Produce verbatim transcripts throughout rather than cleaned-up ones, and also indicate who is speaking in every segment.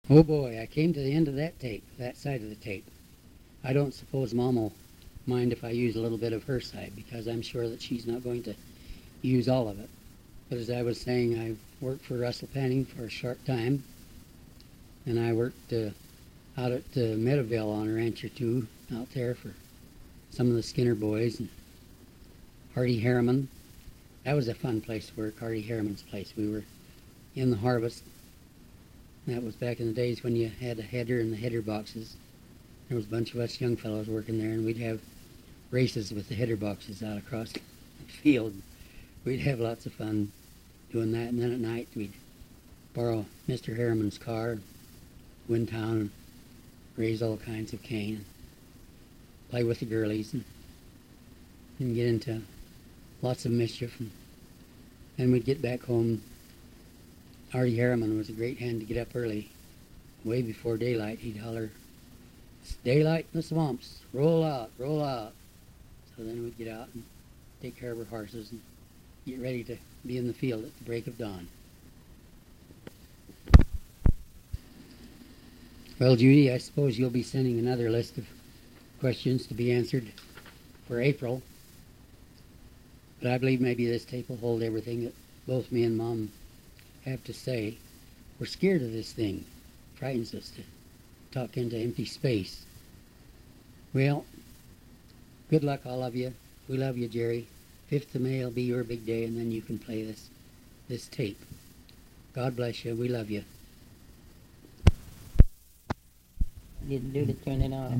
Speaker 1: Oh boy, I came to the end of that tape, that side of the tape. I don't suppose Mom will mind if I use a little bit of her side, because I'm sure that she's not going to use all of it. But as I was saying, I worked for Russell Panning for a short time, and I worked uh, out at uh, Meadowville on a ranch or two out there for some of the Skinner boys and Hardy Harriman. That was a fun place to work, Hardy Harriman's place. We were in the harvest. That was back in the days when you had a header and the header boxes. There was a bunch of us young fellows working there, and we'd have races with the header boxes out across the field. We'd have lots of fun doing that, and then at night we'd borrow Mister Harriman's car, go in town and raise all kinds of cane, and play with the girlies, and, and get into lots of mischief. And then we'd get back home. Artie Harriman was a great hand to get up early, way before daylight. He'd holler, "It's daylight in the swamps, roll out, roll out." So then we'd get out and take care of our horses and get ready to be in the field at the break of dawn. Well, Judy, I suppose you'll be sending another list of questions to be answered for April. But I believe maybe this tape will hold everything that both me and Mom have to say. We're scared of this thing. It frightens us to talk into empty space. Well, good luck, all of you. We love you, Jerry. Fifth of May will be your big day, and then you can play this, this tape. God bless you. We love you.
Speaker 2: Didn't do to turn it off.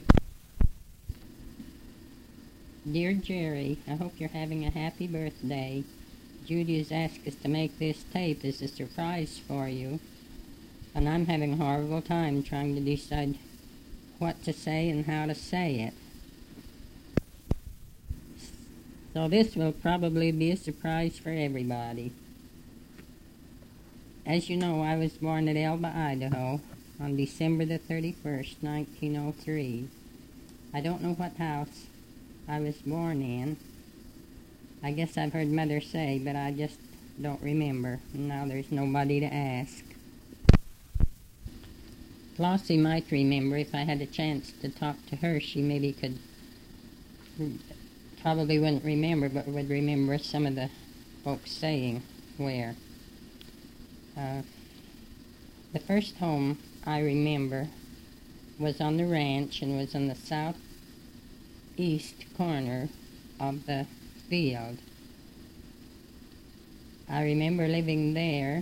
Speaker 2: Dear Jerry, I hope you're having a happy birthday. Judy has asked us to make this tape as a surprise for you, and I'm having a horrible time trying to decide what to say and how to say it. So this will probably be a surprise for everybody. As you know, I was born at Elba, Idaho, on December the thirty-first, nineteen oh three. I don't know what house I was born in. I guess I've heard Mother say, but I just don't remember. Now there's nobody to ask. Flossie might remember. If I had a chance to talk to her, she maybe could, probably wouldn't remember, but would remember some of the folks saying where. Uh, the first home I remember was on the ranch and was on the southeast corner of the field. I remember living there,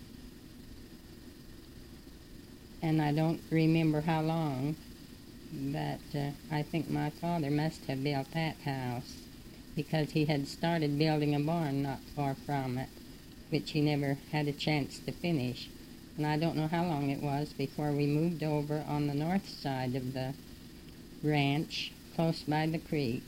Speaker 2: and I don't remember how long, but uh, I think my father must have built that house, because he had started building a barn not far from it, which he never had a chance to finish. And I don't know how long it was before we moved over on the north side of the ranch, close by the creek.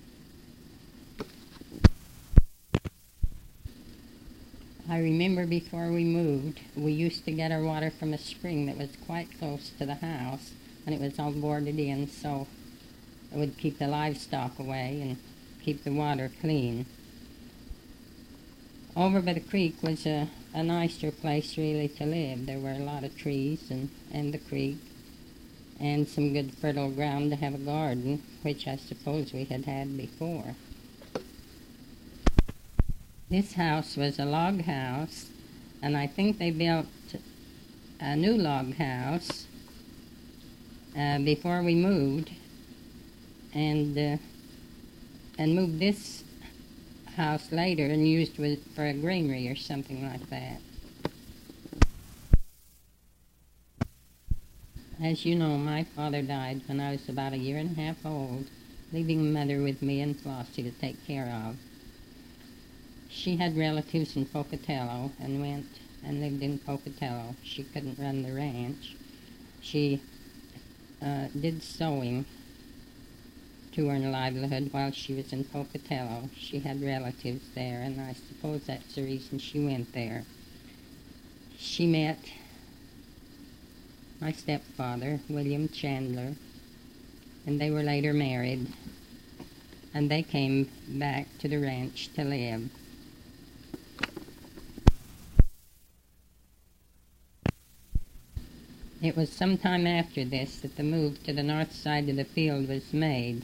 Speaker 2: I remember before we moved, we used to get our water from a spring that was quite close to the house, and it was all boarded in, so it would keep the livestock away and keep the water clean. Over by the creek was a, a nicer place really to live. There were a lot of trees and, and the creek, and some good fertile ground to have a garden, which I suppose we had had before. This house was a log house, and I think they built a new log house uh, before we moved, and uh, and moved this house later and used it for a granary or something like that. As you know, my father died when I was about a year and a half old, leaving Mother with me and Flossie to take care of. She had relatives in Pocatello and went and lived in Pocatello. She couldn't run the ranch. She uh, did sewing to earn a livelihood while she was in Pocatello. She had relatives there, and I suppose that's the reason she went there. She met my stepfather, William Chandler, and they were later married, and they came back to the ranch to live. It was some time after this that the move to the north side of the field was made.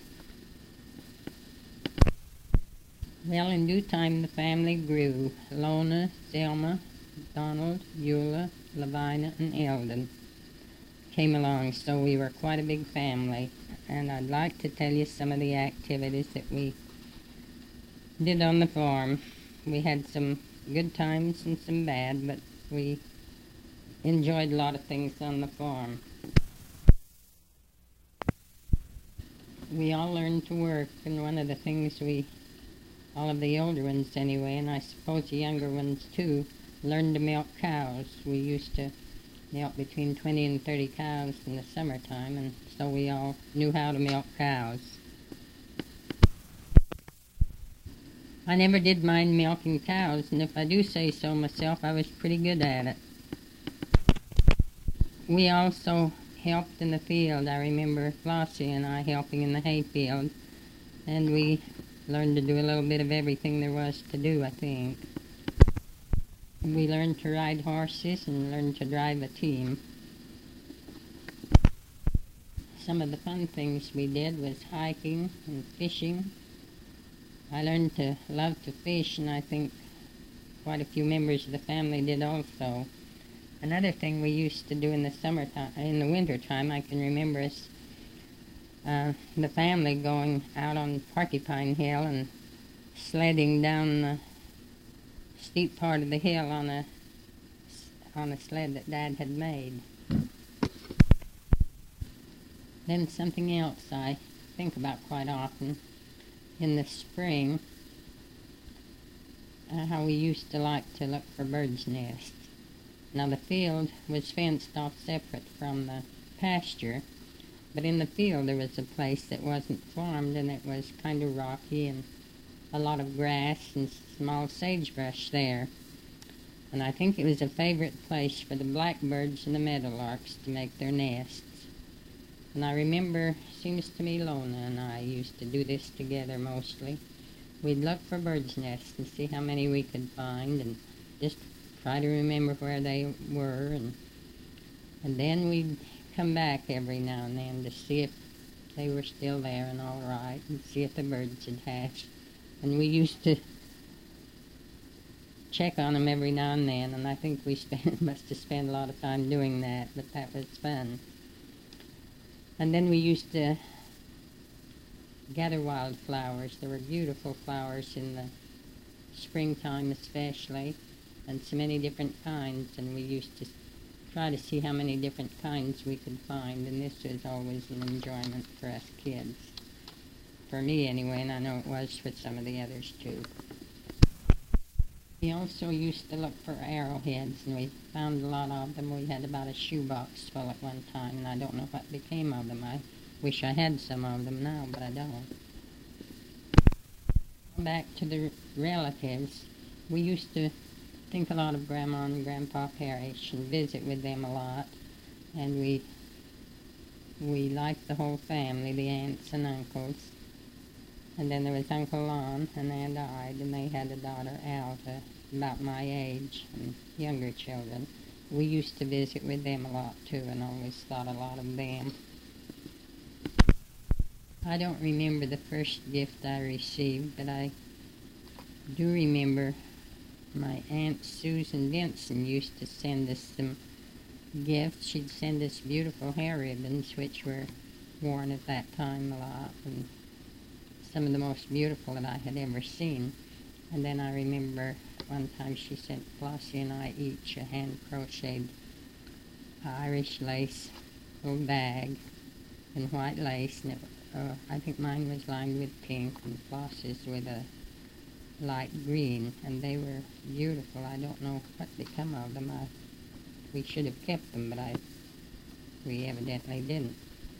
Speaker 2: Well, in due time the family grew. Lona, Thelma, Donald, Eula, Lavina, and Eldon came along, so we were quite a big family. And I'd like to tell you some of the activities that we did on the farm. We had some good times and some bad, but we enjoyed a lot of things on the farm. We all learned to work, and one of the things we, all of the older ones anyway, and I suppose the younger ones too, learned to milk cows. We used to milk between twenty and thirty cows in the summertime, and so we all knew how to milk cows. I never did mind milking cows, and if I do say so myself, I was pretty good at it. We also helped in the field. I remember Flossie and I helping in the hayfield, and we learned to do a little bit of everything there was to do, I think. We learned to ride horses and learned to drive a team. Some of the fun things we did was hiking and fishing. I learned to love to fish, and I think quite a few members of the family did also. Another thing we used to do in the summertime, in the winter time, I can remember us, uh, the family going out on Porcupine Hill and sledding down the steep part of the hill on a on a sled that Dad had made. Then something else I think about quite often in the spring, uh, how we used to like to look for birds' nests. Now the field was fenced off separate from the pasture, but in the field there was a place that wasn't farmed, and it was kind of rocky and a lot of grass and small sagebrush there. And I think it was a favorite place for the blackbirds and the meadowlarks to make their nests. And I remember, seems to me, Lona and I used to do this together mostly. We'd look for birds' nests and see how many we could find, and just try to remember where they were, and and then we'd come back every now and then to see if they were still there and all right, and see if the birds had hatched. And we used to check on them every now and then, and I think we spent, must have spent a lot of time doing that, but that was fun. And then we used to gather wildflowers. There were beautiful flowers in the springtime especially, and so many different kinds, and we used to try to see how many different kinds we could find, and this was always an enjoyment for us kids. For me anyway, and I know it was for some of the others too. We also used to look for arrowheads, and we found a lot of them. We had about a shoebox full at one time, and I don't know what became of them. I wish I had some of them now, but I don't. Back to the relatives, we used to think a lot of Grandma and Grandpa Parrish and visit with them a lot, and we we liked the whole family, the aunts and uncles. And then there was Uncle Lon, and they died, and they had a daughter, Alta, about my age, and younger children. We used to visit with them a lot too, and always thought a lot of them. I don't remember the first gift I received, but I do remember my Aunt Susan Denson used to send us some gifts. She'd send us beautiful hair ribbons, which were worn at that time a lot, and some of the most beautiful that I had ever seen. And then I remember one time she sent Flossie and I each a hand-crocheted Irish lace little bag in white lace, and it, uh, I think mine was lined with pink and Flossie's with a light green, and they were beautiful. I don't know what become of them. I, we should have kept them, but I we evidently didn't.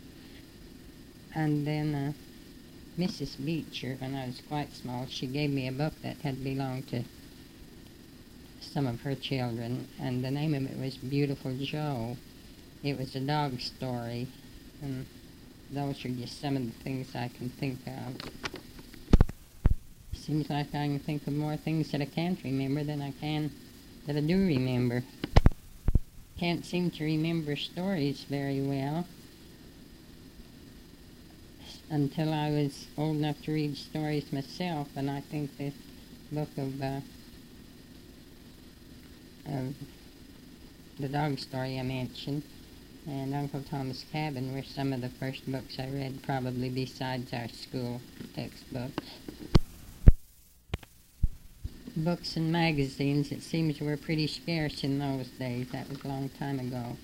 Speaker 2: And then uh, Missus Beecher, when I was quite small, she gave me a book that had belonged to some of her children, and the name of it was Beautiful Joe. It was a dog story, and those are just some of the things I can think of. Seems like I can think of more things that I can't remember than I can that I do remember. can't seem to remember stories very well until I was old enough to read stories myself, and I think this book of, uh, of the dog story I mentioned and Uncle Tom's Cabin were some of the first books I read, probably besides our school textbooks. Books and magazines, it seems, were pretty scarce in those days. That was a long time ago.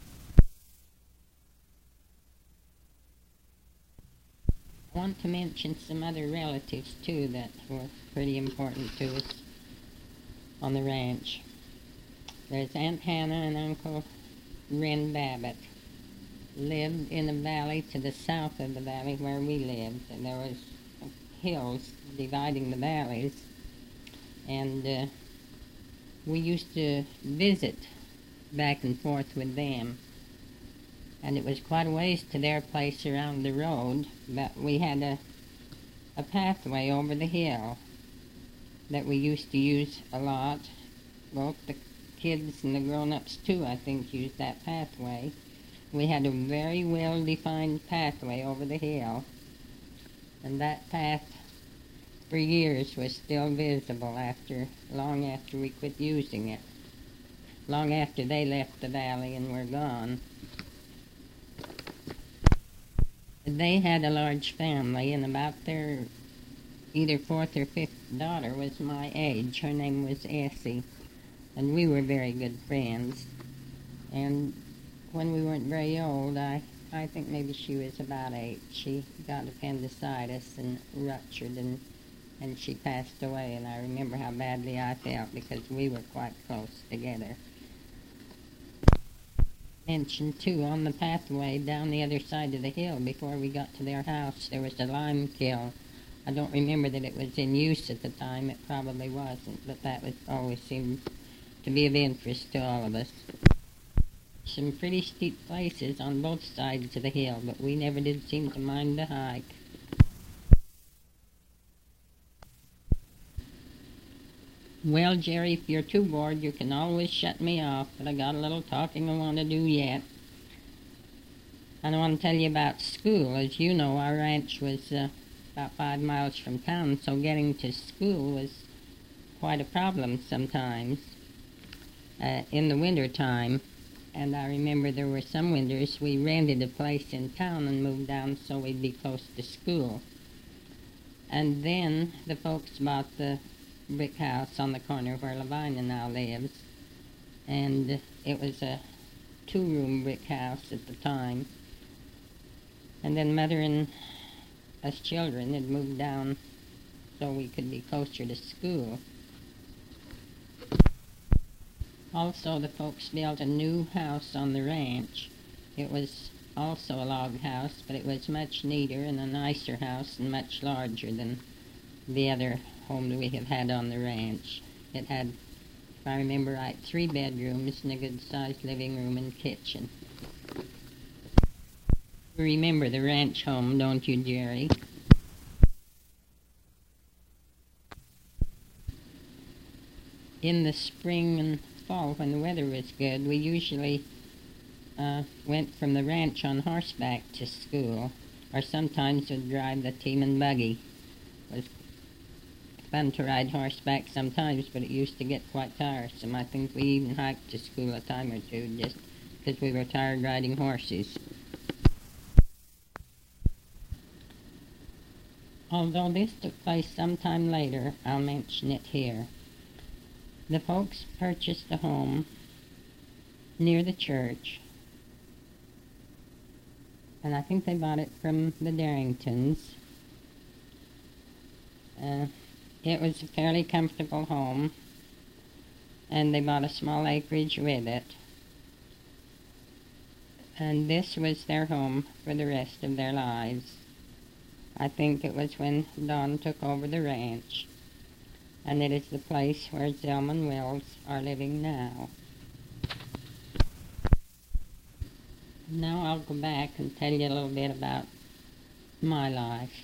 Speaker 2: I want to mention some other relatives, too, that were pretty important to us on the ranch. There's Aunt Hannah and Uncle Ren Babbitt. Lived in a valley to the south of the valley where we lived, and there was hills dividing the valleys. And uh, we used to visit back and forth with them. And it was quite a ways to their place around the road, but we had a, a pathway over the hill that we used to use a lot. Both the kids and the grown-ups, too, I think, used that pathway. We had a very well-defined pathway over the hill, and that path for years was still visible after, long after we quit using it, long after they left the valley and were gone. They had a large family, and about their either fourth or fifth daughter was my age. Her name was Essie, and we were very good friends. And when we weren't very old, I, I think maybe she was about eight, she got appendicitis and ruptured, and and she passed away, and I remember how badly I felt because we were quite close together. Mentioned, too, on the pathway down the other side of the hill before we got to their house, there was a lime kiln. I don't remember that it was in use at the time. It probably wasn't, but that was always seemed to be of interest to all of us. Some pretty steep places on both sides of the hill, but we never did seem to mind the hike. Well, Jerry, if you're too bored, you can always shut me off, but I got a little talking I want to do yet. And I want to tell you about school. As you know, our ranch was uh, about five miles from town, so getting to school was quite a problem sometimes uh, in the winter time. And I remember there were some winters we rented a place in town and moved down so we'd be close to school. And then the folks bought the brick house on the corner where Lavina now lives, and it was a two-room brick house at the time. And then Mother and us children had moved down so we could be closer to school. Also, the folks built a new house on the ranch. It was also a log house, but it was much neater and a nicer house and much larger than the other home that we have had on the ranch. It had, if I remember right, three bedrooms and a good-sized living room and kitchen. You remember the ranch home, don't you, Jerry? In the spring and fall, when the weather was good, we usually uh, went from the ranch on horseback to school, or sometimes would drive the team and buggy. It was fun to ride horseback sometimes, but it used to get quite tiresome. I think we even hiked to school a time or two just because we were tired riding horses. Although this took place sometime later, I'll mention it here. The folks purchased a home near the church, and I think they bought it from the Darringtons. Uh, It was a fairly comfortable home, and they bought a small acreage with it. And this was their home for the rest of their lives. I think it was when Don took over the ranch, and it is the place where Zelma and Wills are living now. Now I'll go back and tell you a little bit about my life.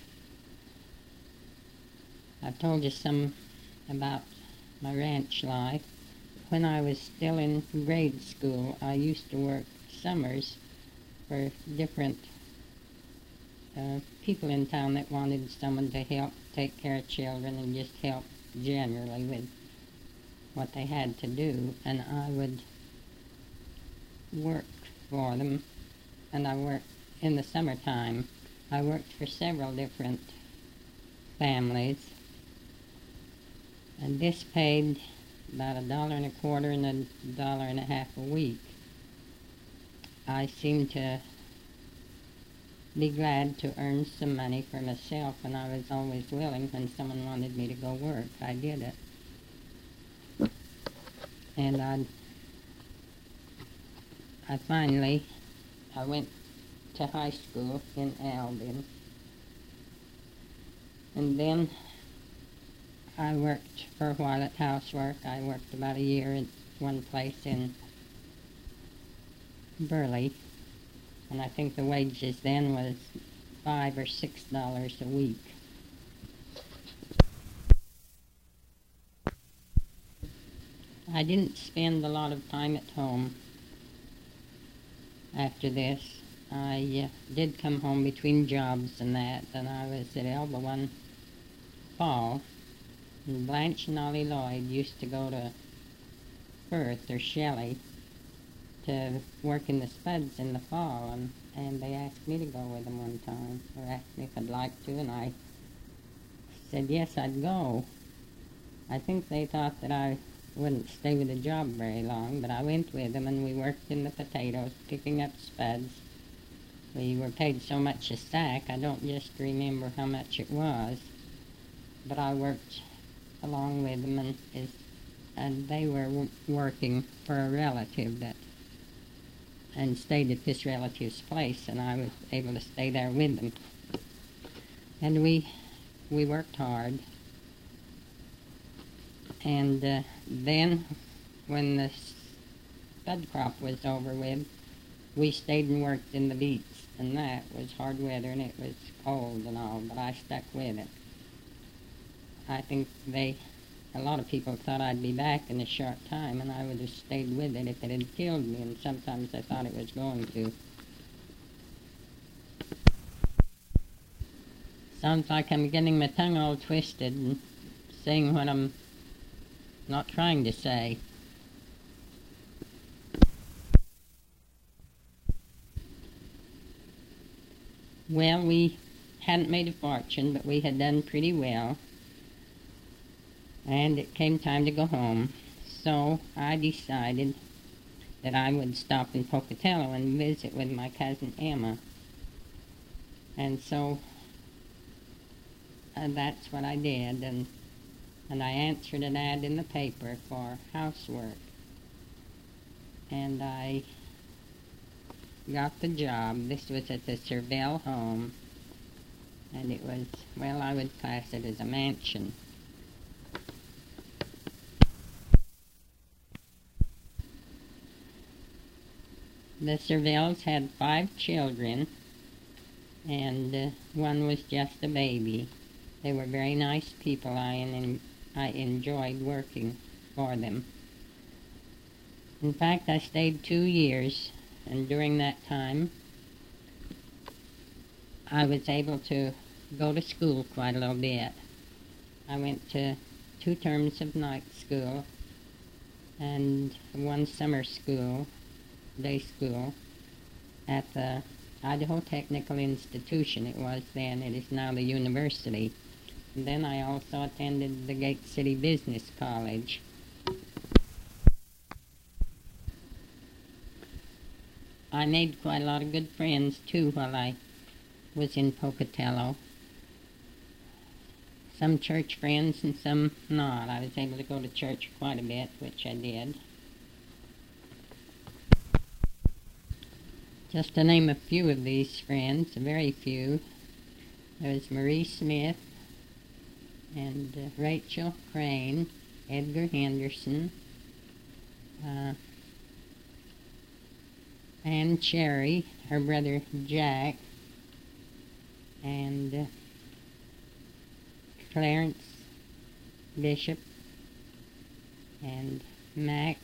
Speaker 2: I've told you some about my ranch life, when I was still in grade school, I used to work summers for different uh, people in town that wanted someone to help take care of children and just help generally with what they had to do. And I would work for them, and I worked in the summertime. I worked for several different families, and this paid about a dollar and a quarter and a dollar and a half a week. I seemed to be glad to earn some money for myself, and I was always willing when someone wanted me to go work. I did it. And I, I finally, I went to high school in Albion. And then I worked for a while at housework. I worked about a year at one place in Burley, and I think the wages then was five or six dollars a week. I didn't spend a lot of time at home after this. I uh, did come home between jobs and that, and I was at Elba one fall, and Blanche and Ollie Lloyd used to go to Perth or Shelley to work in the spuds in the fall, and, and they asked me to go with them one time, or asked me if I'd like to, and I said yes, I'd go. I think they thought that I wouldn't stay with the job very long, but I went with them, and we worked in the potatoes, picking up spuds. We were paid so much a sack, I don't just remember how much it was, but I worked along with them, and, is, and they were w working for a relative that and stayed at this relative's place, and I was able to stay there with them. And we we worked hard. And uh, then, when the spud crop was over with, we stayed and worked in the beets, and that was hard weather, and it was cold and all, but I stuck with it. I think they, a lot of people thought I'd be back in a short time, and I would have stayed with it if it had killed me, and sometimes I thought it was going to. Sounds like I'm getting my tongue all twisted and saying what I'm not trying to say. Well, we hadn't made a fortune, but we had done pretty well, and it came time to go home. So I decided that I would stop in Pocatello and visit with my cousin Emma. And so uh, that's what I did, and and I answered an ad in the paper for housework. And I got the job. This was at the Servell home, and it was, well, I would class it as a mansion. The Servells had five children, and uh, one was just a baby. They were very nice people. I, en I enjoyed working for them. In fact, I stayed two years, and during that time, I was able to go to school quite a little bit. I went to two terms of night school and one summer school, day school, at the Idaho Technical Institution. It was then. It is now the university. And then I also attended the Gate City Business College. I made quite a lot of good friends, too, while I was in Pocatello. Some church friends and some not. I was able to go to church quite a bit, which I did. Just to name a few of these friends, a very few, there was Marie Smith, and uh, Rachel Crane, Edgar Henderson, uh, Ann Cherry, her brother Jack, and uh, Clarence Bishop, and Mac,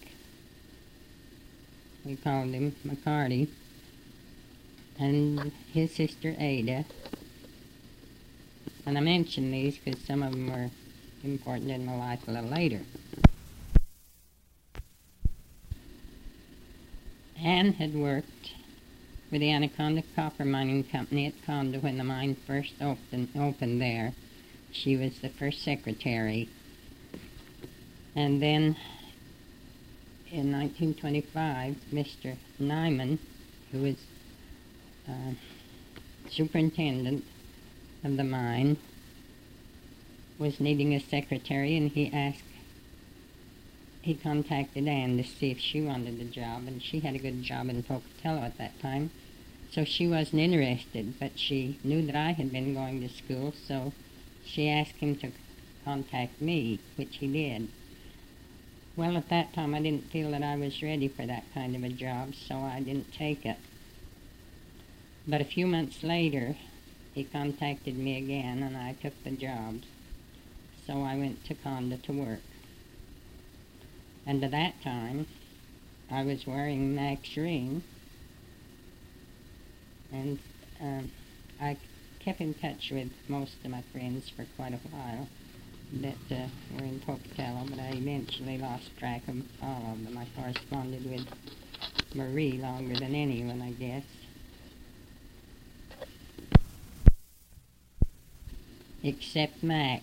Speaker 2: we called him McCarty, and his sister Ada. And I mention these because some of them were important in my life a little later. Ann had worked with the Anaconda Copper Mining Company at Conda when the mine first opened, opened there. She was the first secretary. And then in nineteen twenty-five, Mister Nyman, who was uh, superintendent of the mine, was needing a secretary, and he asked, he contacted Ann to see if she wanted a job, and she had a good job in Pocatello at that time, so she wasn't interested, but she knew that I had been going to school, so she asked him to contact me, which he did. Well, at that time I didn't feel that I was ready for that kind of a job, so I didn't take it. But a few months later, he contacted me again, and I took the job. So I went to Conda to work. And at that time, I was wearing Mac's ring, and um, I kept in touch with most of my friends for quite a while that uh, were in Pocatello, but I eventually lost track of all of them. I corresponded with Marie longer than anyone, I guess. Except Mac.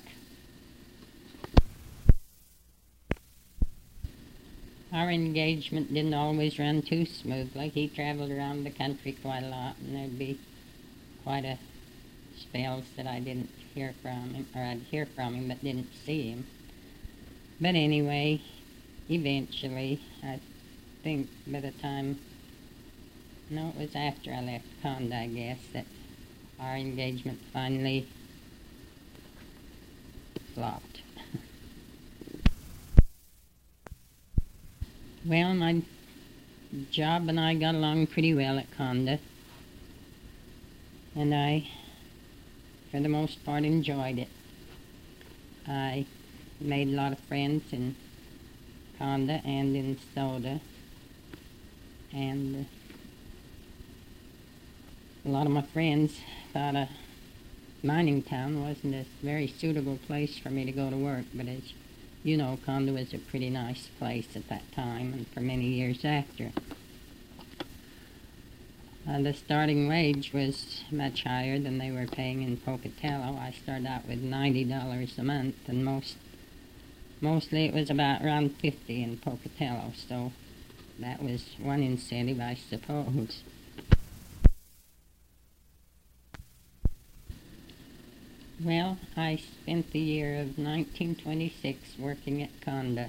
Speaker 2: Our engagement didn't always run too smoothly. He traveled around the country quite a lot, and there'd be quite a spells that I didn't hear from him, or I'd hear from him but didn't see him. But anyway, eventually, I think by the time, no, it was after I left Conda, I guess, that our engagement finally flopped. Well, my job and I got along pretty well at Conda, and I, for the most part, enjoyed it. I made a lot of friends in Conda and in Stoda, and a lot of my friends thought a mining town wasn't a very suitable place for me to go to work, but as you know, Conda was a pretty nice place at that time and for many years after. Uh, the starting wage was much higher than they were paying in Pocatello. I started out with ninety dollars a month, and most mostly it was about around fifty in Pocatello, so that was one incentive, I suppose. Well, I spent the year of nineteen twenty-six working at Conda.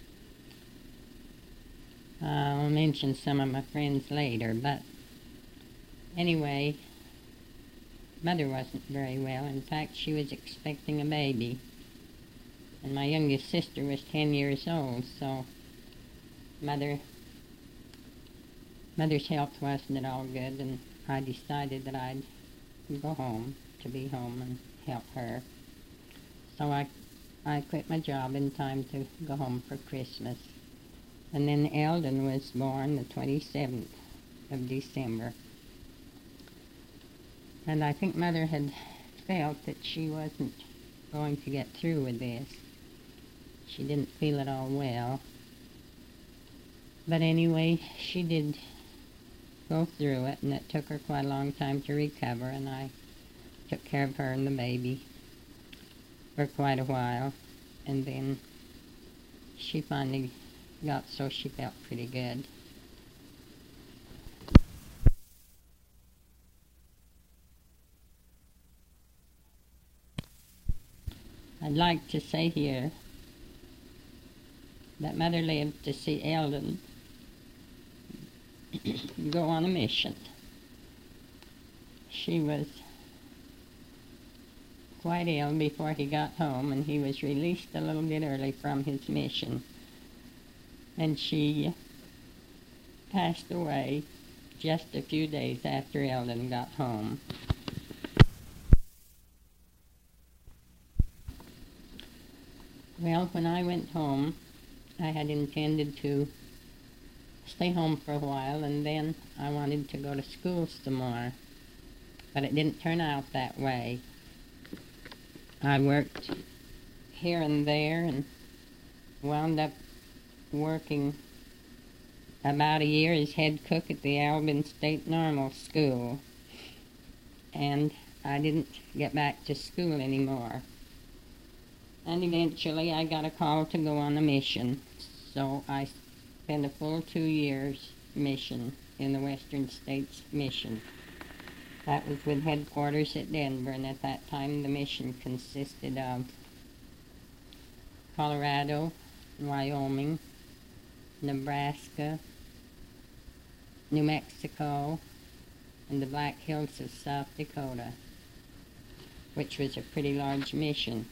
Speaker 2: Uh, I'll mention some of my friends later, but anyway, Mother wasn't very well. In fact, she was expecting a baby, and my youngest sister was ten years old, so Mother, Mother's health wasn't at all good, and I decided that I'd go home, to be home and help her. So I, I quit my job in time to go home for Christmas. And then Eldon was born the twenty-seventh of December. And I think Mother had felt that she wasn't going to get through with this. She didn't feel at all well. But anyway, she did go through it, and it took her quite a long time to recover, and I took care of her and the baby for quite a while, and then she finally got so she felt pretty good. I'd like to say here that Mother lived to see Eldon go on a mission. She was quite ill before he got home, and he was released a little bit early from his mission. And she passed away just a few days after Eldon got home. Well, when I went home, I had intended to stay home for a while, and then I wanted to go to school some more. But it didn't turn out that way. I worked here and there and wound up working about a year as head cook at the Albin State Normal School. And I didn't get back to school anymore. And eventually I got a call to go on a mission. So I spent a full two years mission in the Western States Mission. That was with headquarters at Denver, and at that time the mission consisted of Colorado, Wyoming, Nebraska, New Mexico, and the Black Hills of South Dakota, which was a pretty large mission.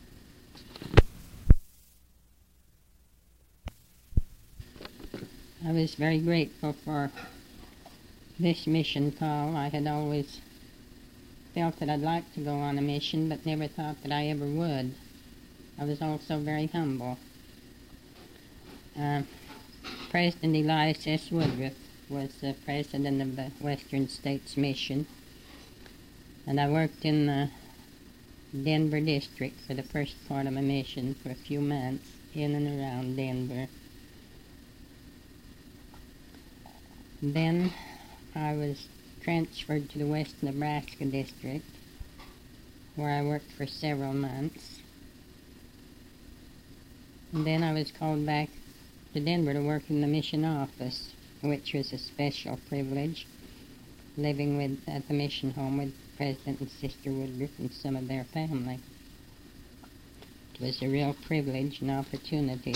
Speaker 2: I was very grateful for this mission call. I had always felt that I'd like to go on a mission, but never thought that I ever would. I was also very humble. Uh, President Elias S. Woodruff was the president of the Western States Mission, and I worked in the Denver district for the first part of my mission for a few months in and around Denver. Then I was transferred to the West Nebraska district, where I worked for several months. And then I was called back to Denver to work in the mission office, which was a special privilege, living with at the mission home with President and Sister Woodruff and some of their family. It was a real privilege and opportunity.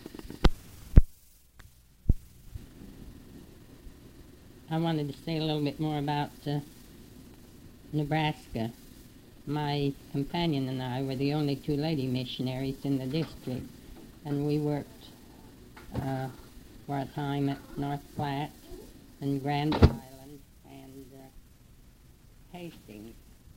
Speaker 2: I wanted to say a little bit more about uh, Nebraska. My companion and I were the only two lady missionaries in the district, and we worked uh, for a time at North Platte and Grand Island and uh, Hastings.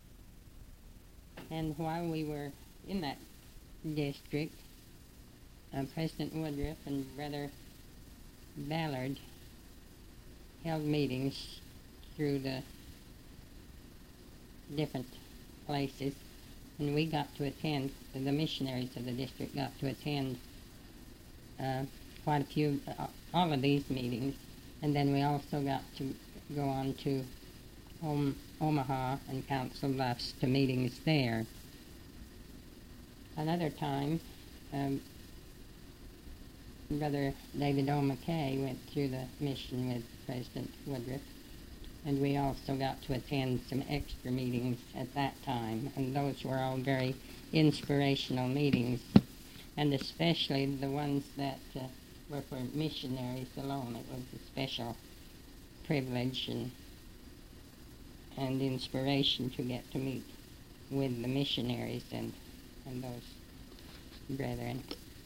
Speaker 2: And while we were in that district, uh, President Woodruff and Brother Ballard held meetings through the different places, and we got to attend, the missionaries of the district got to attend uh, quite a few, uh, all of these meetings, and then we also got to go on to Om- Omaha and Council Bluffs to meetings there. Another time, um, Brother David O. McKay went through the mission with President Woodruff, and we also got to attend some extra meetings at that time, and those were all very inspirational meetings, and especially the ones that uh, were for missionaries alone. It was a special privilege and, and inspiration to get to meet with the missionaries and, and those brethren.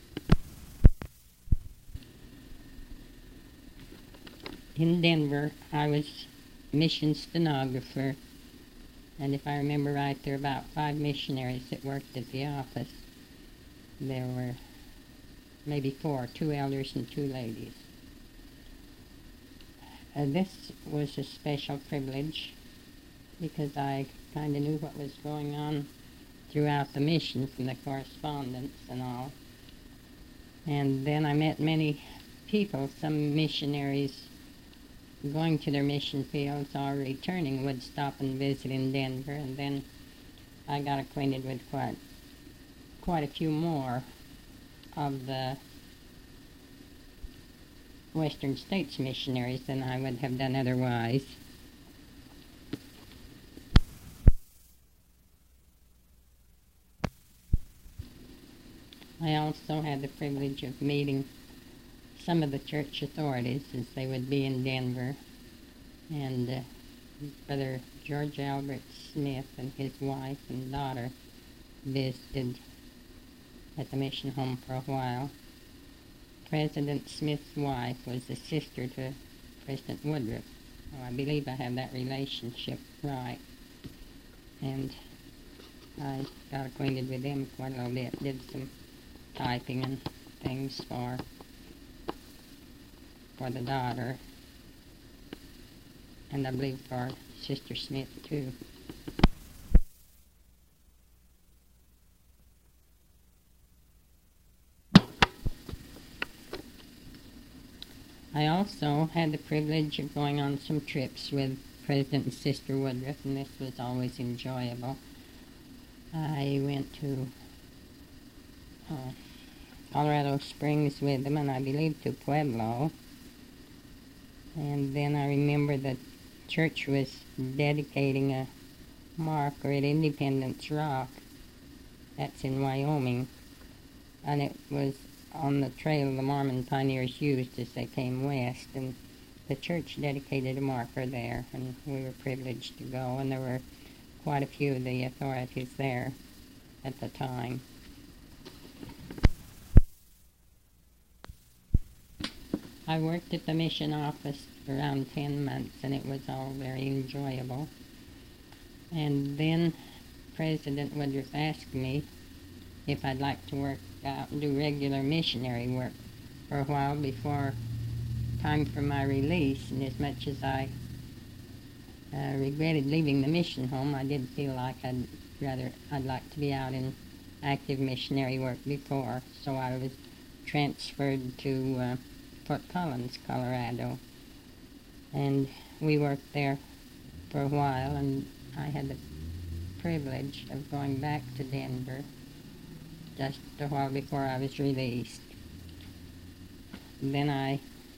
Speaker 2: In Denver, I was mission stenographer, and if I remember right, there were about five missionaries that worked at the office. There were maybe four, two elders and two ladies. Uh, this was a special privilege because I kind of knew what was going on throughout the mission from the correspondence and all. And then I met many people, some missionaries going to their mission fields or returning would stop and visit in Denver, and then I got acquainted with quite, quite a few more of the Western States missionaries than I would have done otherwise. I also had the privilege of meeting some of the church authorities as they would be in Denver, and uh, Brother George Albert Smith and his wife and daughter visited at the mission home for a while. President Smith's wife was the sister to President Woodruff. Oh, I believe I have that relationship right. And I got acquainted with them quite a little bit, did some typing and things for for the daughter, and I believe for Sister Smith too. I also had the privilege of going on some trips with President and Sister Woodruff, and this was always enjoyable. I went to uh, Colorado Springs with them, and I believe to Pueblo. And then I remember the church was dedicating a marker at Independence Rock. That's in Wyoming. And it was on the trail the Mormon pioneers used as they came west. And the church dedicated a marker there, and we were privileged to go. And there were quite a few of the authorities there at the time. I worked at the mission office for around ten months, and it was all very enjoyable. And then President Woodruff asked me if I'd like to work out and do regular missionary work for a while before time for my release. And as much as I uh, regretted leaving the mission home, I did feel like I'd rather I'd like to be out in active missionary work before. So I was transferred to uh, Fort Collins, Colorado, and we worked there for a while, and I had the privilege of going back to Denver just a while before I was released. Then I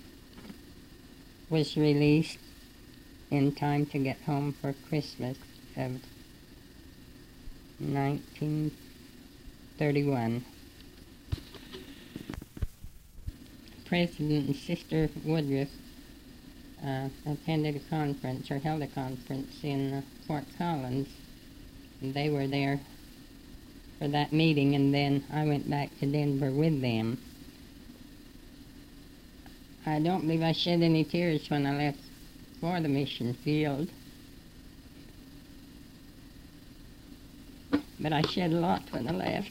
Speaker 2: was released in time to get home for Christmas of nineteen thirty-one. President and Sister Woodruff uh, attended a conference, or held a conference in uh, Fort Collins. And they were there for that meeting, and then I went back to Denver with them. I don't believe I shed any tears when I left for the mission field, but I shed a lot when I left.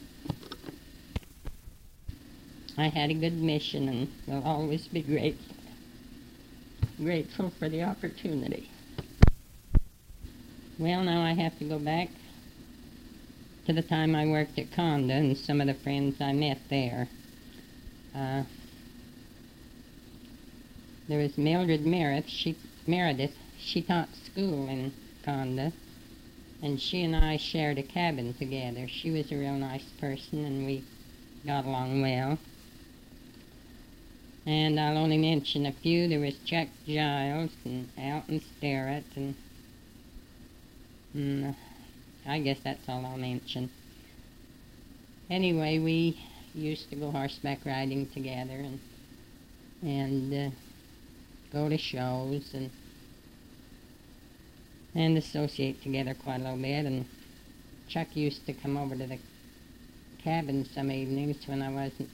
Speaker 2: I had a good mission and will always be grateful, grateful for the opportunity. Well, now I have to go back to the time I worked at Conda and some of the friends I met there. Uh, there was Mildred Meredith. She, Meredith. She taught school in Conda, and she and I shared a cabin together. She was a real nice person, and we got along well. And I'll only mention a few. There was Chuck Giles and Alton Sterrett, and, and uh, I guess that's all I'll mention. Anyway, we used to go horseback riding together and and uh, go to shows and and associate together quite a little bit. And Chuck used to come over to the cabin some evenings when I wasn't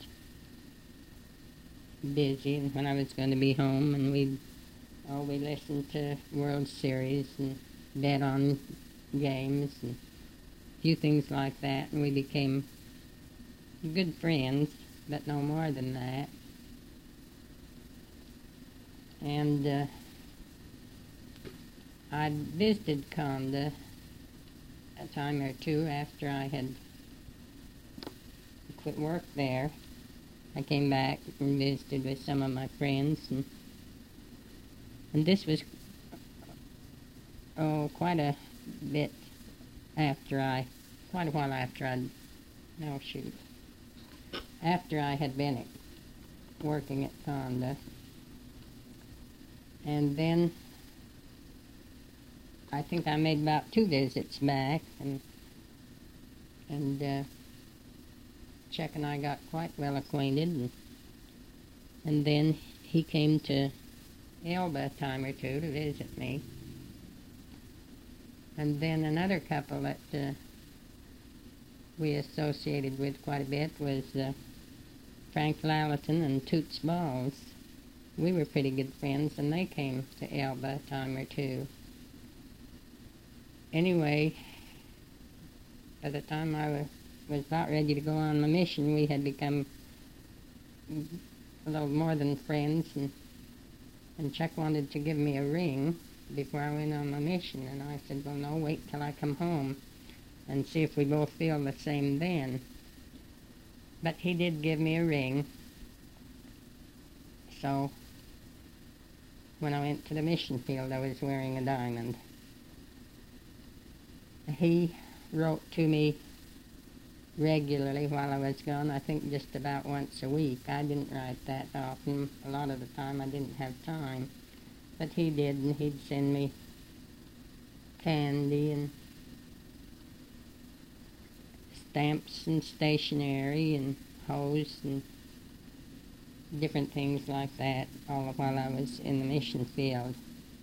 Speaker 2: busy and when I was going to be home, and we'd oh we listened to World Series and bet on games and a few things like that, and we became good friends, but no more than that. And uh, I'd visited Conda a time or two after I had quit work there. I came back and visited with some of my friends, and and this was oh quite a bit after I, quite a while after I'd, no shoot, after I had been at, working at Conda. And then I think I made about two visits back, and and uh, Chuck and I got quite well acquainted, and, and then he came to Elba a time or two to visit me. And then another couple that uh, we associated with quite a bit was uh, Frank Lalleton and Toots Balls. We were pretty good friends, and they came to Elba a time or two. Anyway, by the time I was, was about ready to go on my mission, we had become a little more than friends, and, and Chuck wanted to give me a ring before I went on my mission, and I said, well, no, wait till I come home and see if we both feel the same then. But he did give me a ring, so when I went to the mission field, I was wearing a diamond. He wrote to me regularly while I was gone, I think just about once a week. I didn't write that often. A lot of the time I didn't have time. But he did, and he'd send me candy and stamps and stationery and hose and different things like that, all while I was in the mission field.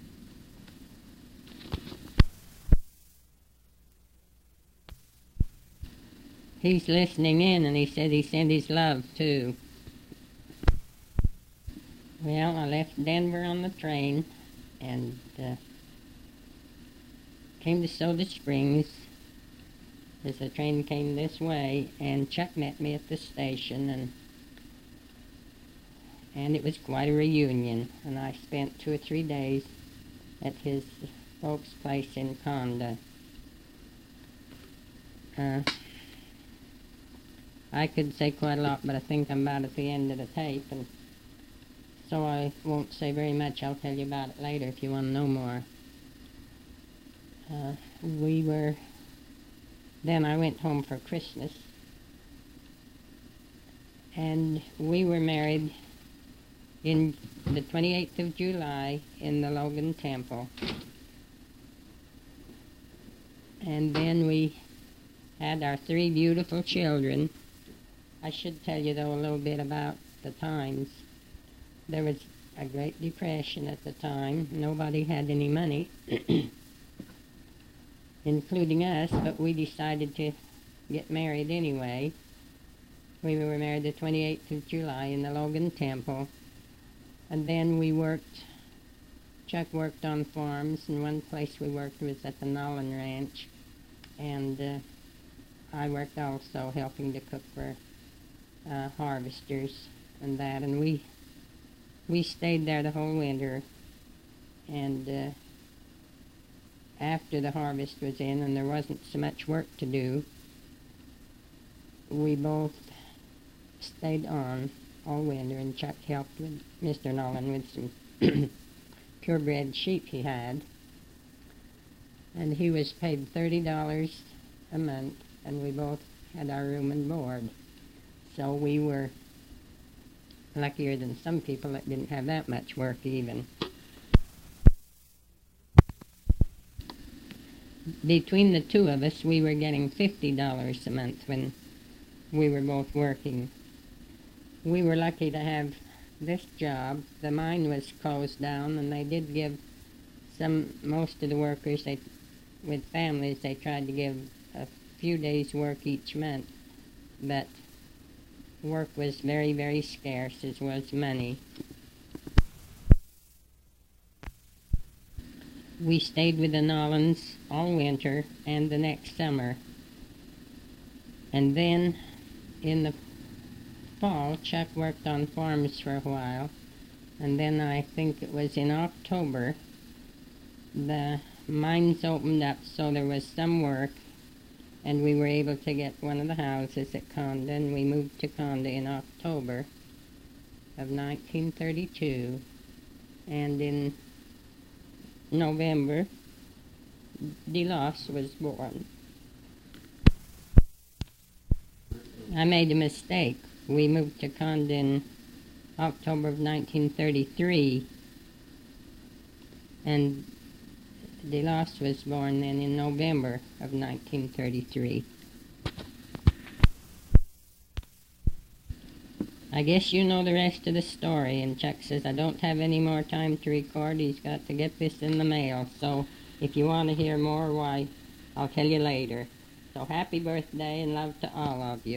Speaker 2: He's listening in, and he said he sent his love, too. Well, I left Denver on the train and uh, came to Soda Springs as the train came this way, and Chuck met me at the station, and and it was quite a reunion, and I spent two or three days at his folks' place in Conda. Uh, I could say quite a lot, but I think I'm about at the end of the tape, and so I won't say very much. I'll tell you about it later if you want to know more. Uh, we were... Then I went home for Christmas, and we were married in the twenty-eighth of July in the Logan Temple. And then we had our three beautiful children. I should tell you, though, a little bit about the times. There was a Great Depression at the time. Nobody had any money, including us, but we decided to get married anyway. We were married the twenty-eighth of July in the Logan Temple. And then we worked, Chuck worked on farms, and one place we worked was at the Nolan Ranch. And uh, I worked also helping to cook for uh, harvesters and that. And we we stayed there the whole winter. And uh, after the harvest was in and there wasn't so much work to do, we both stayed on all winter, and Chuck helped with Mister Nolan with some purebred sheep he had. And he was paid thirty dollars a month, and we both had our room and board. So we were luckier than some people that didn't have that much work even. Between the two of us, we were getting fifty dollars a month when we were both working. We were lucky to have this job. The mine was closed down, and they did give some, most of the workers, they, with families, they tried to give a few days' work each month, but work was very, very scarce, as was money. We stayed with the Nolans all winter and the next summer. And then in the fall, Chuck worked on farms for a while. And then I think it was in October, the mines opened up, so there was some work. And we were able to get one of the houses at Conda, and we moved to Conda in October of nineteen thirty-two. And in November, DeLoss was born. I made a mistake. We moved to Conda in October of nineteen thirty-three, and DeLoss was born then in November of nineteen thirty-three. I guess you know the rest of the story, and Chuck says I don't have any more time to record. He's got to get this in the mail, so if you want to hear more, why, I'll tell you later. So happy birthday and love to all of you.